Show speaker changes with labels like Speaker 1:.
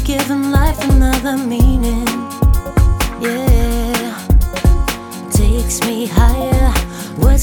Speaker 1: giving life another meaning. Yeah, takes me higher. Words